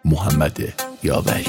محمد یاوری.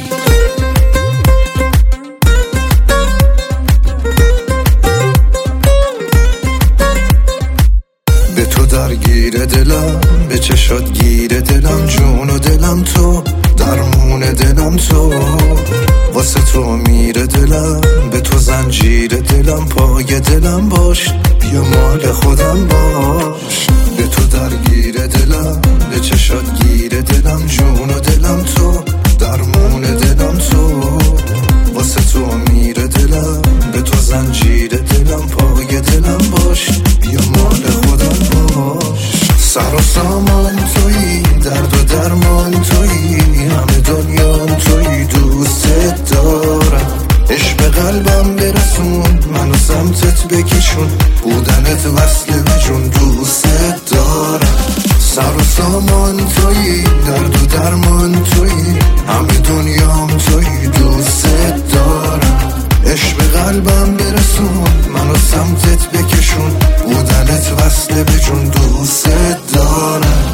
به تو درگیر دلم، به چشات گیر دلم، جون و دلم تو، درمون دلم تو، واسه تو میره دلم، به تو زنجیر دلم، پای دلم باش، بیا مال خودم باش. به تو درگیر دلم، به چشات گیر دلم، جون و دلم تو، درمون دلم تو، واسه تو میره دلم، به تو زنجیر دلم، پای دلم باش، بیا مال خودم باش. سر و سامان تویی، درد و درمان تویی، همه دنیام تویی، دوستت دارم، عشق قلبم برسون، منو سمتت بکشون، بودنت وصله به جون، دوستت دارم. سر و سامان تویی، درد و درمان تویی، همه دنیام تویی، دوستت دارم، عشق قلبم برسون، منو سمتت بکشون، بودنت وصله به جون، دوستت دارم.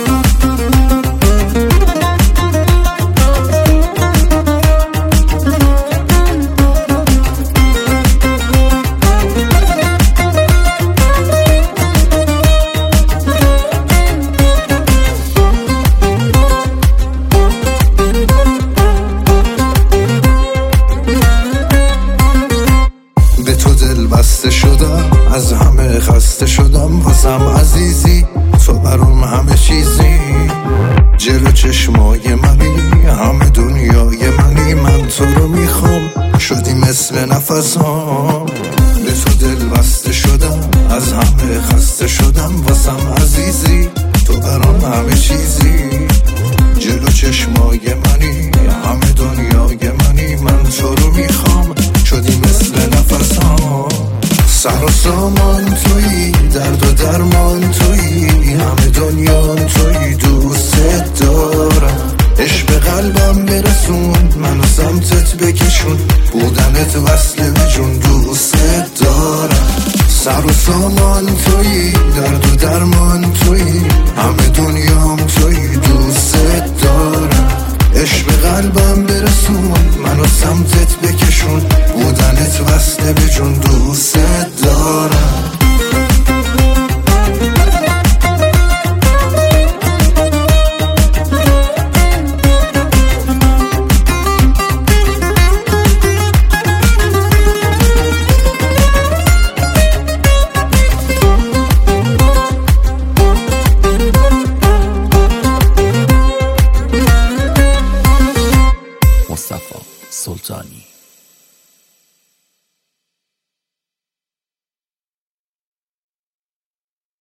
بسته شدم، از همه خسته شدم، واسم عزیزی، تو برام همه چیزی، جلو چشمای منی، همه دنیای منی، من تو رو میخوام، شدی مثل نفسام. به تو دل بسته شدم، از همه خسته شدم، واسم عزیزی، تو برام همه چیزی، جلو چشمای منی، همه دنیای منی، من تو رو میخوام، شدی مثل نفسام. سر و سامان تویی، درد و درمان تویی، همه دنیام تویی، دوستت دارم، عشق قلبم برسون، منو سمتت بکشون، بودنت وصله به جون، دوستت دارم. سر و سامان تویی، درد و درمان تویی، همه دنیام تویی، دوستت دارم، عشق قلبم برسون، منو سمتت بکشون، بودنت وصله به جون، دوستت دارم. مصطفی سلطانی.